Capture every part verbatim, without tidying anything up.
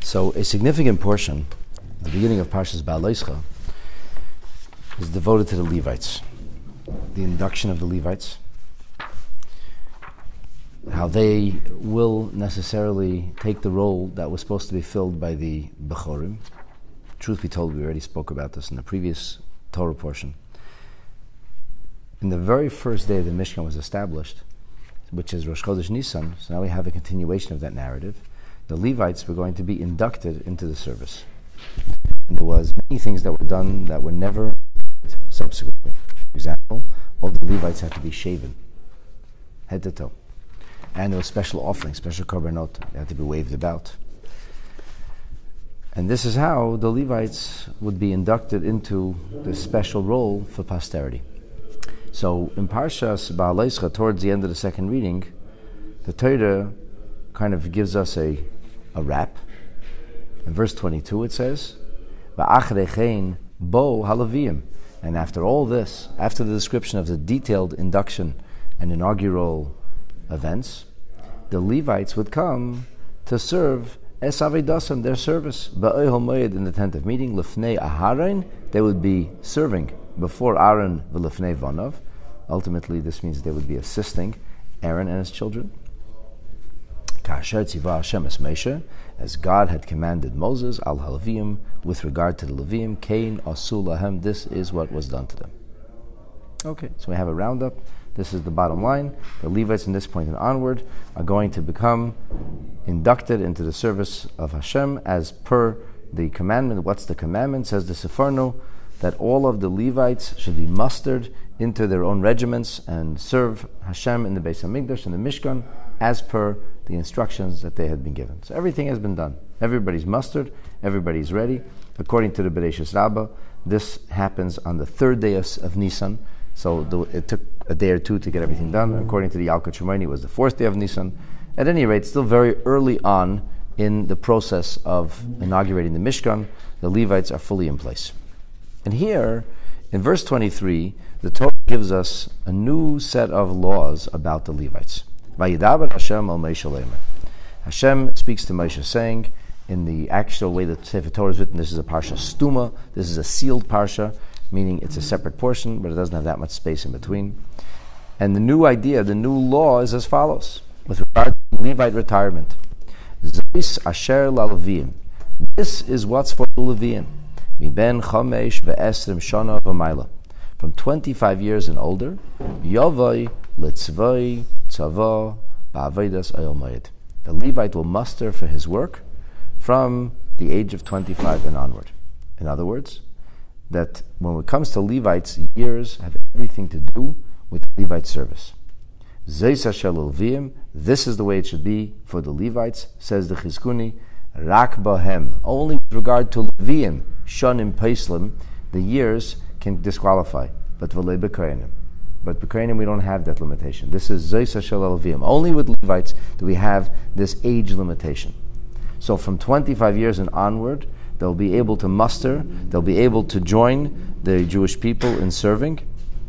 So a significant portion, the beginning of Parshas Ba'aleischa, is devoted to the Levites, the induction of the Levites, how they will necessarily take the role that was supposed to be filled by the Bechorim. Truth be told, we already spoke about this in the previous Torah portion. In the very first day the Mishkan was established, which is Rosh Chodesh Nisan, so now we have a continuation of that narrative, the Levites were going to be inducted into the service. And there was many things that were done that were never subsequently. For example, all the Levites had to be shaven, head to toe. And there was special offerings, special korbanot, they had to be waved about. And this is how the Levites would be inducted into this special role for posterity. So in Parshas Ba'aleischa, towards the end of the second reading, the Torah kind of gives us a, a wrap. In verse twenty-two it says, Va'achrechein bo halavim. And after all this, after the description of the detailed induction and inaugural events, the Levites would come to serve es avedasam, their service, ba'ohel moed, in the tent of meeting, lefnei aharon, they would be serving before Aaron v'lefnei vanav. Ultimately, this means they would be assisting Aaron and his children. Kasher tzivah Hashem es Moshe, as God had commanded Moses, al halavim, with regard to the Levim, kain asu lahem, this is what was done to them. Okay, so we have a roundup. This is the bottom line. The Levites from this point and onward are going to become inducted into the service of Hashem as per the commandment. What's the commandment? Says the Sefarno, that all of the Levites should be mustered into their own regiments and serve Hashem in the Beis HaMikdash and the Mishkan as per the instructions that they had been given. So everything has been done. Everybody's mustered. Everybody's ready. According to the Bereshis Rabbah, this happens on the third day of, of Nisan. So the, it took a day or two to get everything done. According to the Yalkut Shimoni, it was the fourth day of Nisan. At any rate, still very early on in the process of inaugurating the Mishkan, the Levites are fully in place. And here, in verse twenty-three, the Torah gives us a new set of laws about the Levites. Vayidaber Hashem al Moshe leimer. Hashem speaks to Moshe, saying, in the actual way that Sefer Torah is written, this is a parsha stuma, this is a sealed parsha, meaning it's a separate portion, but it doesn't have that much space in between. And the new idea, the new law is as follows, with regard to Levite retirement. Zos asher lalevim. This is what's for the Leviim. Miben chomesh ve'esrim shana v'mayla. From twenty-five years and older, yavai litzvai tzava ba'avedas ayol moed. The Levite will muster for his work from the age of twenty-five and onward. In other words, that when it comes to Levites, years have everything to do with Levite service. Zeis asher lelviim, this is the way it should be for the Levites, says the Chizkuni, rak bahem, only with regard to Leviim, shanim paislim, the years can disqualify, but v'lei b'kohanim. But b'kohanim we don't have that limitation. This is zeis asher lelviim. Only with Levites do we have this age limitation. So from twenty-five years and onward, they'll be able to muster, they'll be able to join the Jewish people in serving.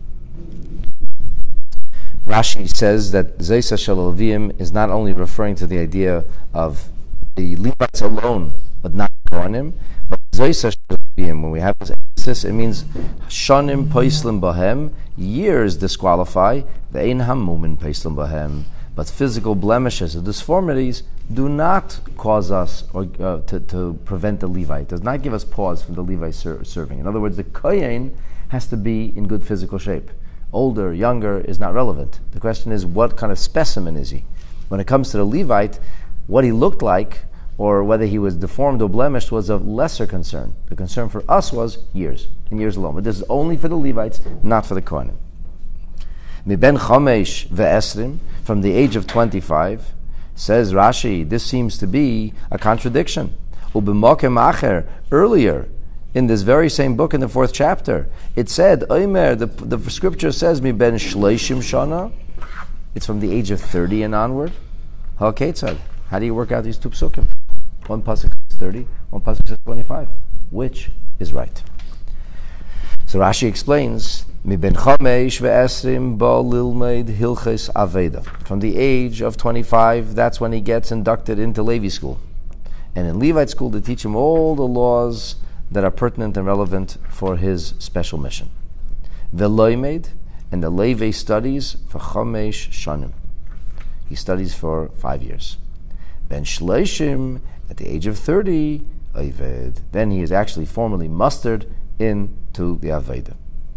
Rashi says that Zeis asher lelviim is not only referring to the idea of the Levites alone, but not Kohanim, but Zeis asher lelviim, when we have this emphasis, it means Shanim paislim bahem, years disqualify, ve'ein hamumin paislim bahem, but physical blemishes or disformities do not cause us or uh, to, to prevent the Levite. Does not give us pause from the Levite ser- serving. In other words, the Kohen has to be in good physical shape. Older, younger is not relevant. The question is, what kind of specimen is he? When it comes to the Levite, what he looked like or whether he was deformed or blemished was of lesser concern. The concern for us was years, and years alone. But this is only for the Levites, not for the Kohanim. Miben chomesh ve'esrim, from the age of twenty-five, says Rashi, this seems to be a contradiction. U'b'mokem acher, earlier, in this very same book in the fourth chapter, it said, Omer, the, the scripture says, Miben shleishim shana, it's from the age of thirty and onward. Ha'ketzad, how do you work out these two psukim? One pasuk says thirty, one pasuk says twenty-five. Which is right? So Rashi explains, Miben chomesh ve'esrim bo lilmeid hilches aveda. From the age of twenty-five, that's when he gets inducted into Levi school. And in Levite school, they teach him all the laws that are pertinent and relevant for his special mission. Veloimed, and the Levi studies for Chomesh Shanim. He studies for five years. Ben Shleishim, at the age of thirty, Oived. Then he is actually formally mustered into the Aveda.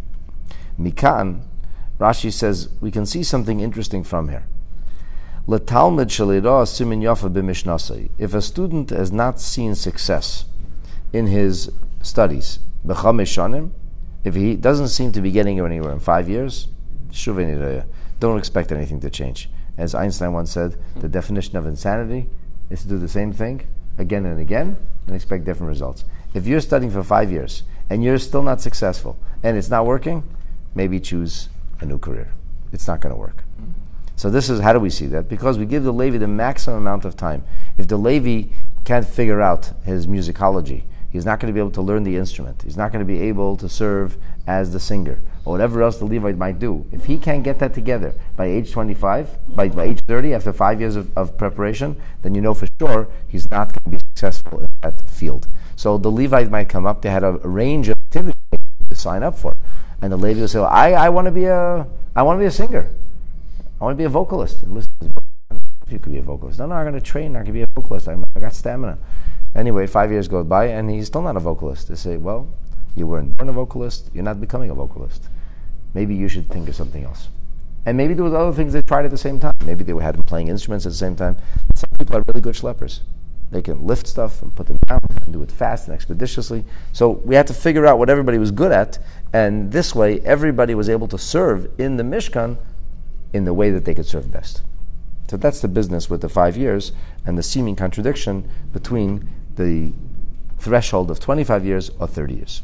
Mikan, Rashi says, we can see something interesting from here. L'talmid shalira simin yafa b'mishnasei. If a student has not seen success in his studies, b'chamesh shanim, if he doesn't seem to be getting anywhere in five years, shuvei niraya, don't expect anything to change. As Einstein once said, the definition of insanity is to do the same thing again and again and expect different results. If you're studying for five years and you're still not successful and it's not working, maybe choose a new career. It's not going to work. So this is, how do we see that? Because we give the Levi the maximum amount of time. If the Levi can't figure out his musicology, he's not going to be able to learn the instrument. He's not going to be able to serve as the singer or whatever else the Levite might do. If he can't get that together by age twenty-five, by, by age thirty, after five years of, of preparation, then you know for sure he's not going to be successful in that field. So the Levite might come up. They had a, a range of activities to sign up for, and the Levi will say, well, "I, I want to be a, I want to be a singer. I want to be a vocalist." And listen, you could be a vocalist. No, no, I'm going to train. I can be a vocalist. I got stamina. Anyway, five years goes by, and he's still not a vocalist. They say, well, you weren't born a vocalist. You're not becoming a vocalist. Maybe you should think of something else. And maybe there was other things they tried at the same time. Maybe they had them playing instruments at the same time. Some people are really good schleppers. They can lift stuff and put them down and do it fast and expeditiously. So we had to figure out what everybody was good at, and this way everybody was able to serve in the Mishkan in the way that they could serve best. So that's the business with the five years and the seeming contradiction between the threshold of twenty-five years or thirty years.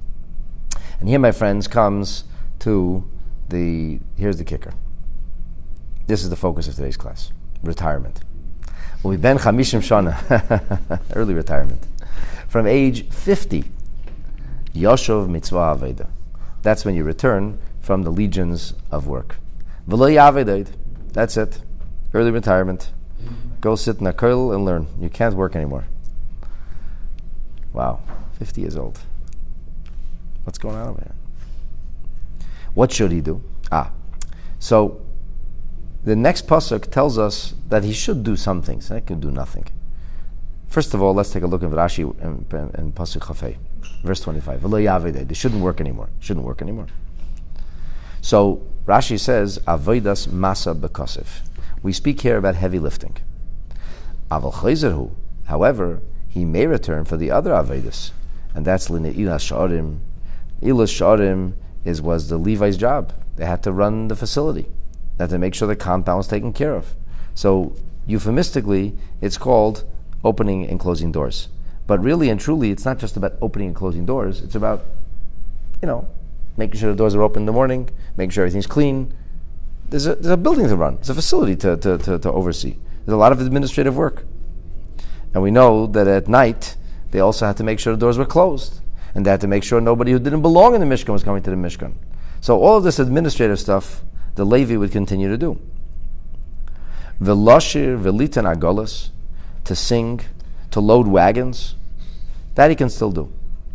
And here, my friends, comes to the, here's the kicker. This is the focus of today's class, retirement. We've been chamishim shana, early retirement. From age fifty, Yoshov mitzvah aveda. That's when you return from the legions of work. V'lo yavedaid. That's it. Early retirement. Go sit in a koil and learn. You can't work anymore. Wow, fifty years old. What's going on over here? What should he do? Ah, so the next pasuk tells us that he should do some things. He can do nothing. First of all, let's take a look at Rashi and, and, and pasuk Chafei, verse twenty-five. V'lo yavedei. They shouldn't work anymore. Shouldn't work anymore. So Rashi says, avodas masa bekosef. We speak here about heavy lifting. Aval chayzerhu. However, he may return for the other avodas, and that's l'ne'ilas sha'arim. Ilas sha'arim is was the Levi's job. They had to run the facility. They had to make sure the compound was taken care of. So euphemistically, it's called opening and closing doors. But really and truly, it's not just about opening and closing doors. It's about, you know, making sure the doors are open in the morning, making sure everything's clean. There's a, there's a building to run. There's a facility to, to, to, to oversee. There's a lot of administrative work. And we know that at night, they also had to make sure the doors were closed. And they had to make sure nobody who didn't belong in the Mishkan was coming to the Mishkan. So all of this administrative stuff, the Levi would continue to do. Velashir, velitan agolas, to sing, to load wagons, that he can still do.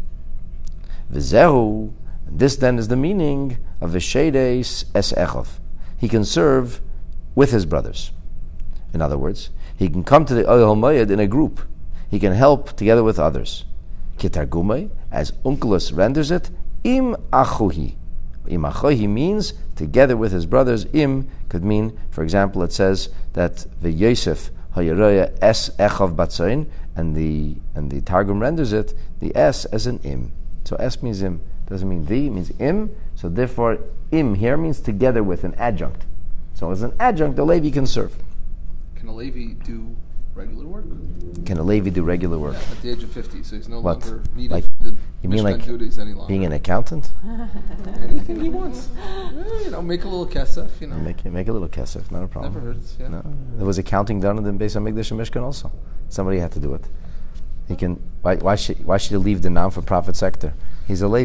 V'zehu, this then is the meaning of v'shedes es echov. He can serve with his brothers. In other words, he can come to the Ohel Moed in a group. He can help together with others. Kitargumei, as Onkelos renders it, im achuhi. Im achuhi means together with his brothers. Im could mean, for example, it says that the Yosef hayeroya es echov batzayin, and the and the Targum renders it the es as an im. So es means im, doesn't mean the, it means im. So therefore, im here means together with, an adjunct. So as an adjunct, the Levi can serve. Can a Levi do regular work? Can a Levi do regular work? Yeah, at the age of fifty, so he's no What? longer needed Like, for the you mean Mishkan like duties any longer. being an accountant? Anything he wants. Yeah, you know, make a little kesef, you know. Make, make a little kesef, not a problem. Never hurts, yeah. No. There was accounting done in the Beis HaMikdash and Mishkan also. Somebody had to do it. He can. Why, why should Why should he leave the non-for-profit sector? He's a Levi.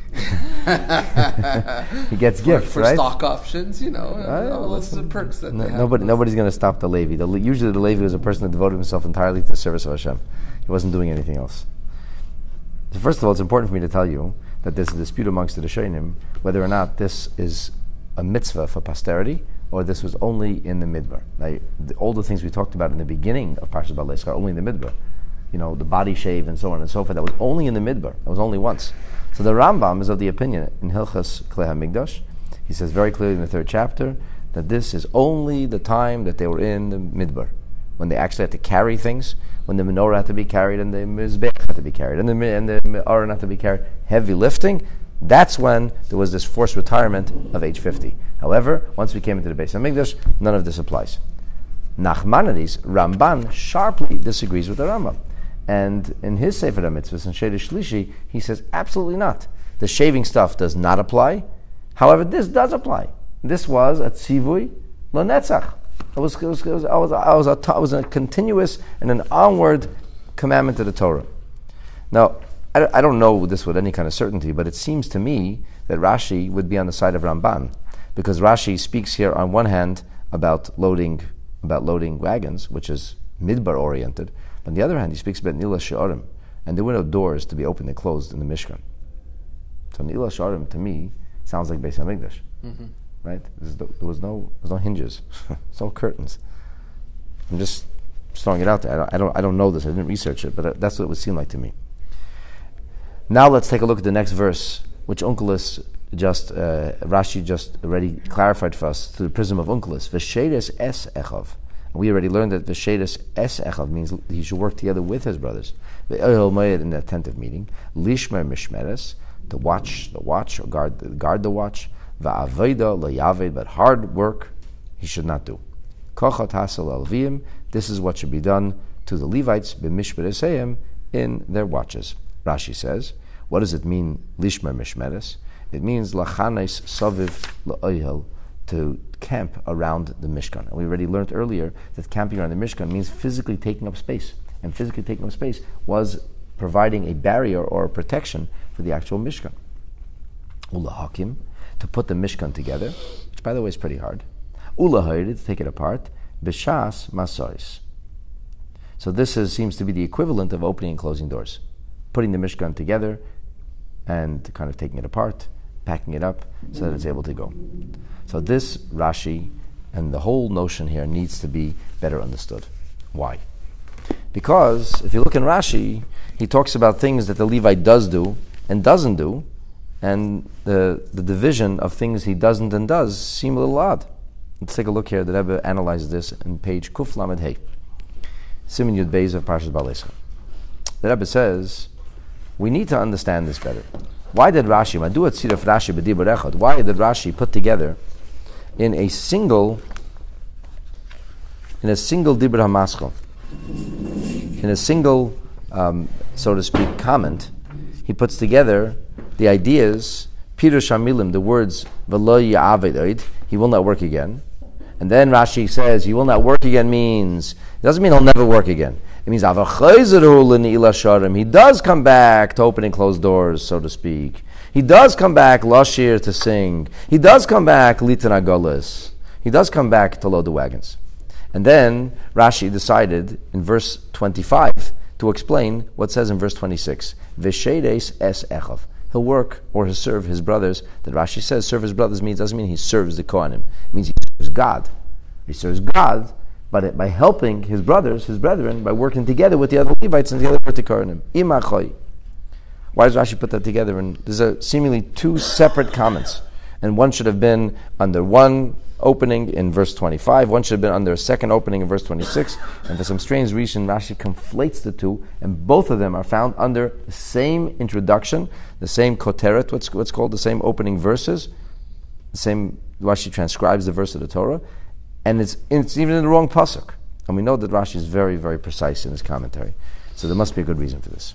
he gets for, gifts, for right? stock options, you know, and Right, all those perks that no, they have. nobody, nobody's going to stop the Levi. The, usually the Levi was a person that devoted himself entirely to the service of Hashem. He wasn't doing anything else. So first of all, it's important for me to tell you that there's a dispute amongst the Rishonim whether or not this is a mitzvah for posterity or this was only in the Midbar. Now, the, all the things we talked about in the beginning of Parshas Balei are only in the Midbar. You know, the body shave and so on and so forth, that was only in the Midbar. That was only once. So the Rambam is of the opinion in Hilchas Klei HaMikdash, he says very clearly in the third chapter that this is only the time that they were in the Midbar, when they actually had to carry things, when the menorah had to be carried and the mizbech had to be carried and the and the aron had to be carried, heavy lifting. That's when there was this forced retirement of age fifty. However, once we came into the Beis HaMikdash, none of this applies. Nachmanides, Ramban, sharply disagrees with the Rambam. And in his Sefer HaMitzvahs, in Sheidish Shlishi, he says absolutely not. The shaving stuff does not apply. However, this does apply. This was a tzivui l'netzach. It was, it was, it was, it was, it was, a, it was a continuous and an onward commandment to the Torah. Now, I, I don't know this with any kind of certainty, but it seems to me that Rashi would be on the side of Ramban, because Rashi speaks here on one hand about loading about loading wagons, which is midbar oriented. But on the other hand, he speaks about Nila Sha'arim, and there were no doors to be opened and closed in the Mishkan. So Nila Sha'arim, to me, sounds like Beis HaMikdash, mm-hmm. right? There was no, there was no hinges, there's no curtains. I'm just throwing it out there. I don't, I don't, I don't know this. I didn't research it, but that's what it would seem like to me. Now let's take a look at the next verse, which Onkelos just uh, Rashi just already clarified for us through the prism of Onkelos. V'sheides es echav. We already learned that v'sheides es echav means he should work together with his brothers. Ve'ohel moed in the attentive meeting. Lishmer mishmeres, to watch the watch or guard guard the watch. Va'aveda le'yaved, but hard work he should not do. Kochat hasel elviim. This is what should be done to the Levites b'mishmeresayim in their watches. Rashi says, what does it mean, lishmer mishmeres? It means lachanes saviv la'ohel, to camp around the Mishkan. And we already learned earlier that camping around the Mishkan means physically taking up space. And physically taking up space was providing a barrier or a protection for the actual Mishkan. Ula hakim, to put the Mishkan together, which by the way is pretty hard. Ula hayrid, to take it apart. B'shas masois. So this is, seems to be the equivalent of opening and closing doors. Putting the Mishkan together and kind of taking it apart, packing it up so that it's able to go. So this Rashi and the whole notion here needs to be better understood. Why? Because if you look in Rashi, he talks about things that the Levite does do and doesn't do, and the the division of things he doesn't and does seem a little odd. Let's take a look here. The Rebbe analyzes this in page Kuf Lamed Hey, Siman Yud Beis of Parshas Balei. The Rebbe says, we need to understand this better. Why did Rashi, Madu Tziraf Rashi b'dibur echad, why did Rashi put together in a single, in a single dibur hamaschal, in a single, um, so to speak, comment, he puts together the ideas, Pirush Hamilim, the words, V'lo ya'aved oid, he will not work again. And then Rashi says, he will not work again means, it doesn't mean he'll never work again. It means he does come back to open and close doors, so to speak. He does come back lashir to sing. He does come back litan agolis. He does come back to load the wagons. And then Rashi decided in verse twenty-five to explain what says in verse twenty-six. V'sheides es echav. He'll work or he'll serve his brothers. That Rashi says serve his brothers means doesn't mean he serves the Kohanim. It means he serves God. He serves God. But by helping his brothers, his brethren, by working together with the other Levites and the other Kohanim. Imachoi. Why does Rashi put that together? And there's a seemingly two separate comments. And one should have been under one opening in verse twenty-five, one should have been under a second opening in verse twenty-six, and for some strange reason Rashi conflates the two, and both of them are found under the same introduction, the same koteret, what's, what's called the same opening verses, the same, Rashi transcribes the verse of the Torah, and it's, it's even in the wrong pasuk. And we know that Rashi is very, very precise in his commentary. So there must be a good reason for this.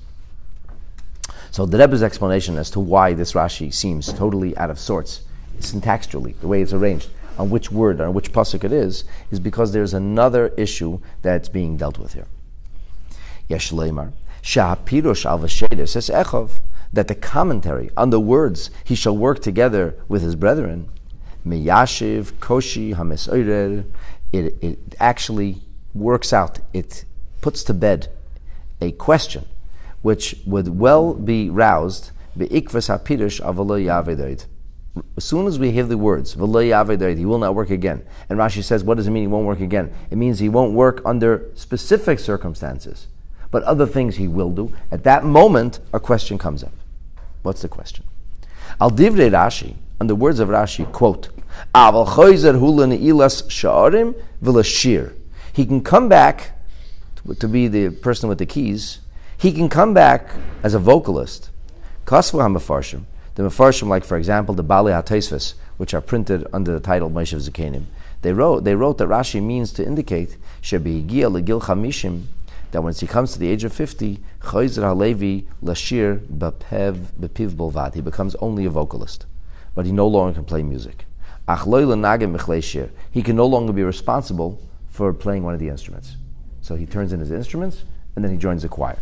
So the Rebbe's explanation as to why this Rashi seems totally out of sorts, syntactically, the way it's arranged, on which word, on which pasuk it is, is because there's another issue that's being dealt with here. Yesh leimar, she'hapirush al v'sheides es echov, that the commentary on the words, he shall work together with his brethren, meyashiv koshi hamesoirer, it it actually works out, it puts to bed a question which would well be roused be'ikvas hapirush of v'lo yavedoid. As soon as we hear the words v'lo yavedoid, he will not work again. And Rashi says, what does it mean he won't work again? It means he won't work under specific circumstances, but other things he will do. At that moment, a question comes up. What's the question? Al divrei Rashi, on the words of Rashi, quote, Aval choizer hu le'ilas sha'arim v'lashir. He can come back to, to be the person with the keys. He can come back as a vocalist. Kasvu ha'mefarshim, the mefarshim, like for example the Balei HaTosfos, which are printed under the title Moshe Zekanim, they wrote they wrote that Rashi means to indicate shebehigia legil chamishim, that once he comes to the age of fifty, choizer halevi lashir bepev bepiv bolvad, he becomes only a vocalist, but he no longer can play music. Ach lo lenagem michlei shir, he can no longer be responsible for playing one of the instruments. So he turns in his instruments and then he joins the choir.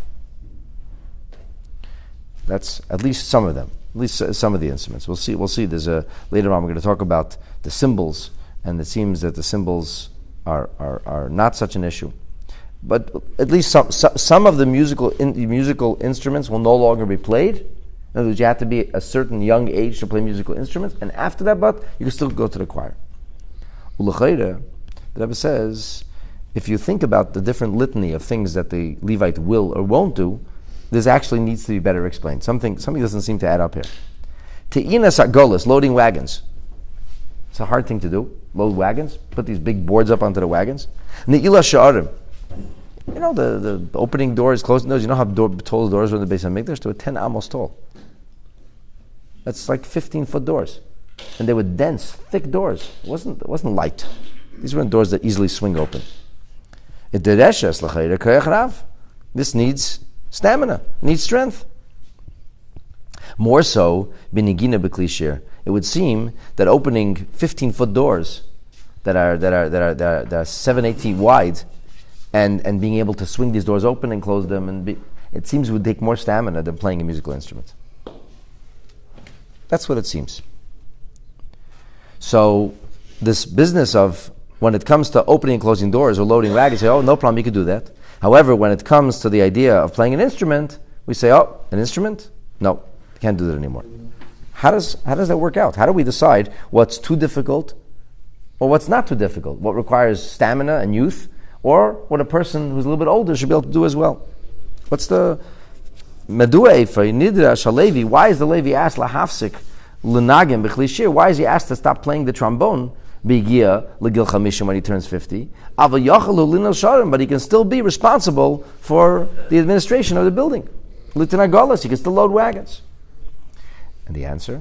That's at least some of them, at least some of the instruments. We'll see. We'll see. There's a later on we're going to talk about the cymbals, and it seems that the cymbals are are, are not such an issue. But at least some some of the musical in, musical instruments will no longer be played. In other words, you have to be a certain young age to play musical instruments, and after that, but you can still go to the choir. U'lechaira, the Rebbe says, if you think about the different litany of things that the Levite will or won't do, this actually needs to be better explained. Something something doesn't seem to add up here. Te'inas agolas, loading wagons. It's a hard thing to do. Load wagons, put these big boards up onto the wagons. Ne'ila sha'arim. You know, the, the opening doors, closing doors, you know how door, tall the doors were in the Beis HaMikdash? They were ten amos tall. That's like fifteen foot doors. And they were dense, thick doors. It wasn't, it wasn't light. These weren't doors that easily swing open. This needs stamina, needs strength. More so, binigina b'klishir. It would seem that opening fifteen foot doors that are that are that are that are, that are seven, eight feet wide, and, and being able to swing these doors open and close them, and be, it seems it would take more stamina than playing a musical instrument. That's what it seems. So this business of when it comes to opening and closing doors or loading wagons, say, oh, no problem, you could do that. However, when it comes to the idea of playing an instrument, we say, oh, an instrument? No, can't do that anymore. How does how does that work out? How do we decide what's too difficult or what's not too difficult? What requires stamina and youth, or what a person who's a little bit older should be able to do as well? What's the Medu'e for Nidra Shalevi? Why is the Levi asked lahafsik l'nagim b'chlishir? Why is he asked to stop playing the trombone? Begia legil chamishim when he turns fifty. Aval yachalu linal sharim, but he can still be responsible for the administration of the building. Litina golas, he can still load wagons. And the answer,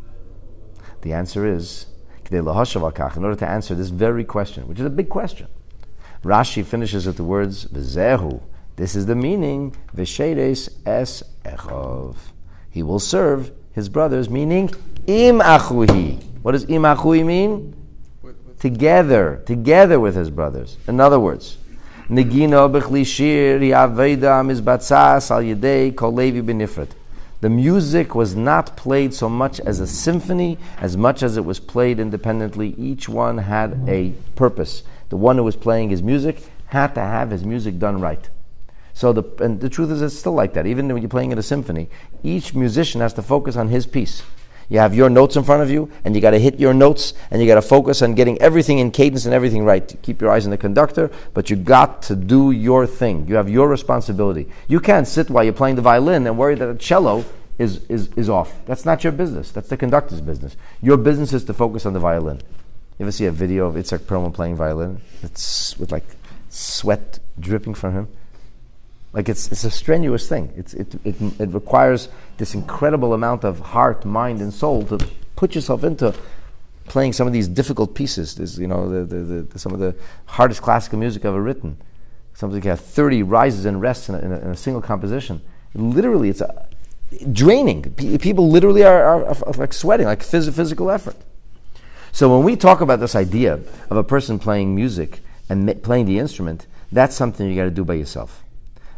the answer is in order to answer this very question, which is a big question. Rashi finishes with the words v'zehu. This is the meaning v'sheres es echov. He will serve his brothers, meaning im achuhi. What does im achuhi mean? Together, together with his brothers. In other words, negino b'chli shir yaveda mizbatzas al yedei kol levi b'nifrat. The music was not played so much as a symphony, as much as it was played independently. Each one had a purpose. The one who was playing his music had to have his music done right. So the and the truth is, it's still like that. Even when you're playing in a symphony, each musician has to focus on his piece. You have your notes in front of you, and you got to hit your notes, and you got to focus on getting everything in cadence and everything right. Keep your eyes on the conductor, but you got to do your thing. You have your responsibility. You can't sit while you're playing the violin and worry that the cello is, is, is off. That's not your business. That's the conductor's business. Your business is to focus on the violin. You ever see a video of Itzhak Perlman playing violin? It's with like sweat dripping from him. Like it's it's a strenuous thing. It's it, it it requires this incredible amount of heart, mind, and soul to put yourself into playing some of these difficult pieces. There's, you know, the, the, the some of the hardest classical music ever written. Something like thirty rises and rests in a, in a, in a single composition. Literally, it's a, draining. P- people literally are, are, are like sweating, like phys- physical effort. So when we talk about this idea of a person playing music and ma- playing the instrument, that's something you got to do by yourself.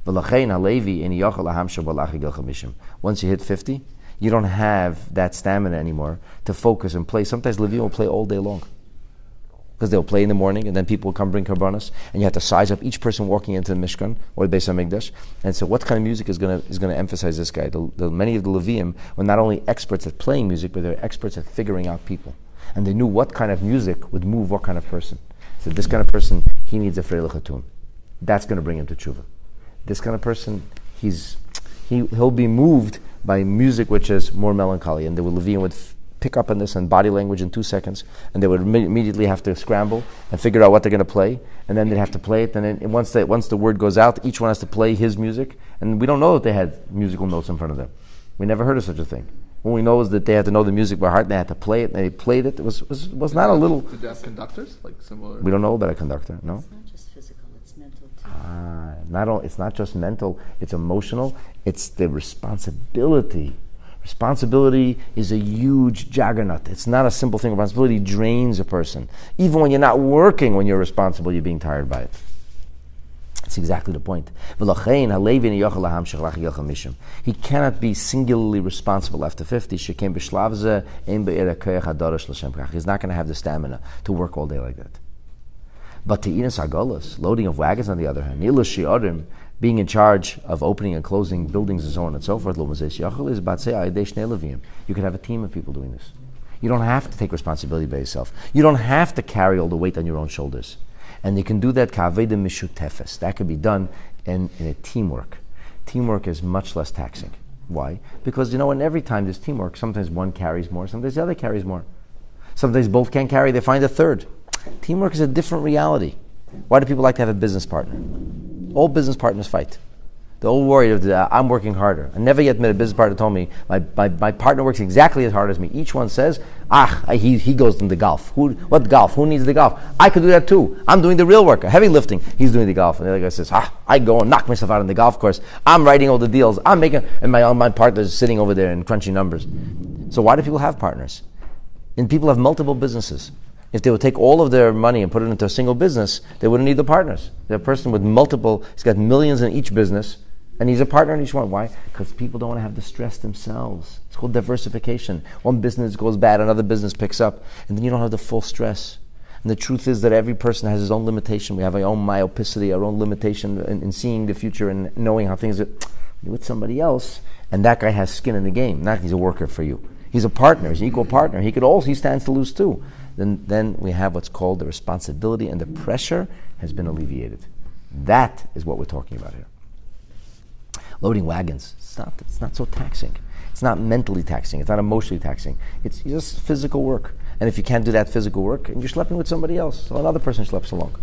Once you hit fifty, you don't have that stamina anymore to focus and play. Sometimes Levim will play all day long. Because they'll play in the morning, and then people will come bring karbanos, and you have to size up each person walking into the Mishkan or the Beis HaMikdash. And so, what kind of music is going to is going to emphasize this guy? The, the, many of the Levim were not only experts at playing music, but they're experts at figuring out people, and they knew what kind of music would move what kind of person. So, this kind of person, he needs a freilich hatun. That's going to bring him to tshuva. This kind of person, he's he he'll be moved by music which is more melancholy, and the Levim would f- pick up on this and body language in two seconds, and they would im- immediately have to scramble and figure out what they're going to play, and then they'd have to play it, and then once they, once the word goes out, each one has to play his music, and we don't know that they had musical notes in front of them. We never heard of such a thing. What we know is that they had to know the music by heart, and they had to play it, and they played it. It was was, was not a little... Did they have conductors? Like similar... We don't know about a conductor, no? It's not just physical, it's mental too. Ah, not all, it's not just mental, it's emotional, it's the responsibility. Responsibility is a huge juggernaut. It's not a simple thing. Responsibility drains a person. Even when you're not working, when you're responsible, you're being tired by it. That's exactly the point. He cannot be singularly responsible after fifty. He's not going to have the stamina to work all day like that. But to Inas Agolas, loading of wagons on the other hand, being in charge of opening and closing buildings and so on and so forth, you can have a team of people doing this. You don't have to take responsibility by yourself. You don't have to carry all the weight on your own shoulders. And you can do that kaveda mishutefes. That could be done in, in a teamwork. Teamwork is much less taxing. Why? Because, you know, in every time there's teamwork, sometimes one carries more, sometimes the other carries more. Sometimes both can't carry, they find a third. Teamwork is a different reality. Why do people like to have a business partner? All business partners fight. They're all worried that uh, I'm working harder. I never yet met a business partner who told me, my, my, my partner works exactly as hard as me. Each one says, ah, I, he, he goes into golf. Who, what golf? Who needs the golf? I could do that too. I'm doing the real work, heavy lifting. He's doing the golf. And the other guy says, ah, I go and knock myself out on the golf course. I'm writing all the deals. I'm making, and my, my partner's sitting over there and crunching numbers. So why do people have partners? And people have multiple businesses. If they would take all of their money and put it into a single business, they wouldn't need the partners. They're a person with multiple, he's got millions in each business, and he's a partner in each one. Why? Because people don't want to have the stress themselves. It's called diversification. One business goes bad, another business picks up, and then you don't have the full stress. And the truth is that every person has his own limitation. We have our own myopicity, our own limitation in, in seeing the future and knowing how things are with somebody else, and that guy has skin in the game. Not he's a worker for you. He's a partner, he's an equal partner. He could also, he stands to lose too. Then, then we have what's called the responsibility, and the pressure has been alleviated. That is what we're talking about here. Loading wagons, it's not, it's not so taxing. It's not mentally taxing. It's not emotionally taxing. It's just physical work. And if you can't do that physical work, and you're schlepping with somebody else, so another person schleps along.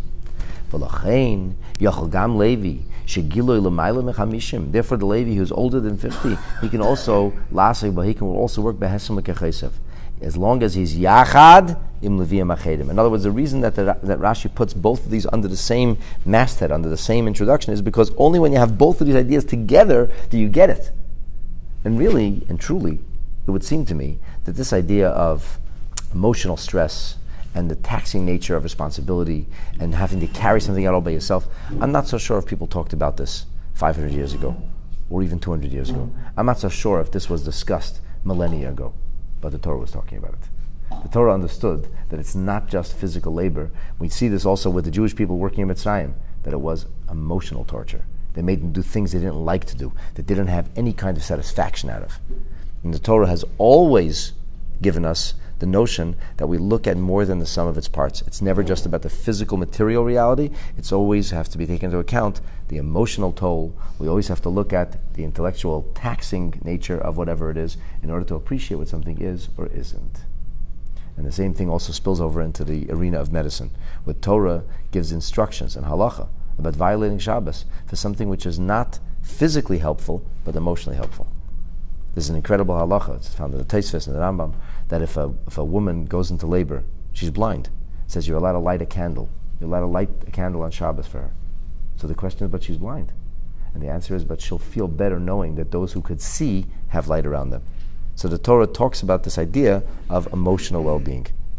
Therefore, the Levi who's older than fifty, he can also but he can also work behesim. As long as he's yachad im leviyim achedim. In other words, the reason that the, that Rashi puts both of these under the same masthead, under the same introduction, is because only when you have both of these ideas together do you get it. And really and truly, it would seem to me that this idea of emotional stress and the taxing nature of responsibility and having to carry something out all by yourself, I'm not so sure if people talked about this five hundred years ago or even two hundred years ago. I'm not so sure if this was discussed millennia ago. But the Torah was talking about it. The Torah understood that it's not just physical labor. We see this also with the Jewish people working in Mitzrayim, that it was emotional torture. They made them do things they didn't like to do, that they didn't have any kind of satisfaction out of. And the Torah has always given us the notion that we look at more than the sum of its parts. It's never just about the physical material reality. It's always have to be taken into account the emotional toll. We always have to look at the intellectual taxing nature of whatever it is in order to appreciate what something is or isn't. And the same thing also spills over into the arena of medicine, where Torah gives instructions and halacha about violating Shabbos for something which is not physically helpful but emotionally helpful. There's an incredible halacha, it's found in the Tosfos and the Rambam, that if a if a woman goes into labor, she's blind. It says you're allowed to light a candle. You're allowed to light a candle on Shabbos for her. So the question is, but she's blind. And the answer is, but she'll feel better knowing that those who could see have light around them. So the Torah talks about this idea of emotional well-being.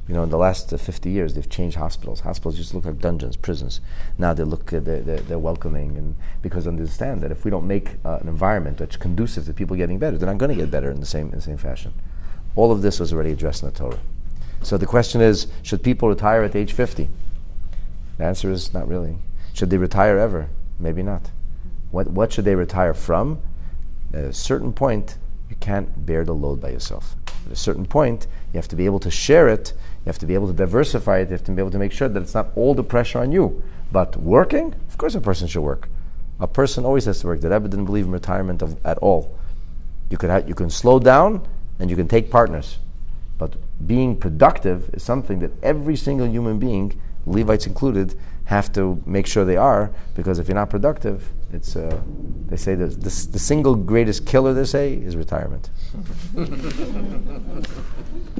You know, in the last uh, fifty years, they've changed hospitals. Hospitals used to look like dungeons, prisons. Now they look, uh, they're, they're, they're welcoming, and because they understand that if we don't make uh, an environment that's conducive to people getting better, they're not going to get better in the same in the same fashion. All of this was already addressed in the Torah. So the question is, should people retire at age fifty? The answer is not really. Should they retire ever? Maybe not. What what should they retire from? At a certain point, you can't bear the load by yourself. At a certain point, you have to be able to share it, you have to be able to diversify it, you have to be able to make sure that it's not all the pressure on you. But working, of course a person should work. A person always has to work. The Rebbe didn't believe in retirement of, at all. You could ha- you can slow down and you can take partners. But being productive is something that every single human being, Levites included, have to make sure they are, because if you're not productive, it's uh, they say that the, the single greatest killer, they say, is retirement.